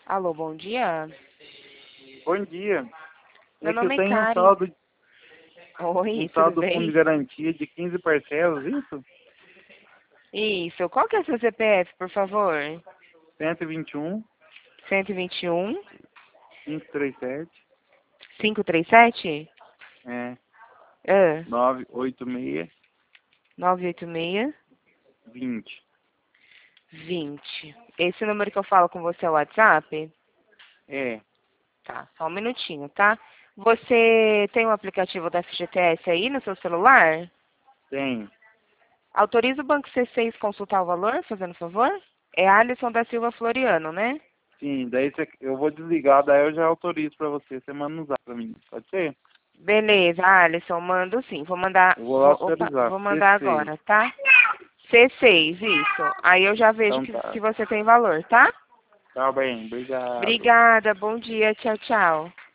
Alô, bom dia. Bom dia. Meu É que eu nome é tenho Karen. um Oi, tudo saldo fundo de bem? garantia de 15 parcelas, isso? Isso. Qual que é o seu CPF, por favor? 121, 121 537, 537 é, ah, 986, 986 20. 20. Esse número que eu falo com você é o WhatsApp? É, Tá, só um minutinho, tá? Você tem o aplicativo da FGTS aí no seu celular? tem. Autoriza o Banco C6 consultar o valor, fazendo favor? É Alisson da Silva Floriano, né? Sim, daí eu vou desligar, daí eu já autorizo pra você. Você manda no zap pra mim, pode ser? Beleza, Alisson, mando sim. Vou mandar, Eu vou lá opa, autorizar. vou mandar C6. agora, tá? C6, isso. Aí eu já vejo Então se tá. você tem valor, tá? Tá bem, obrigado. Obrigada, bom dia, tchau, tchau.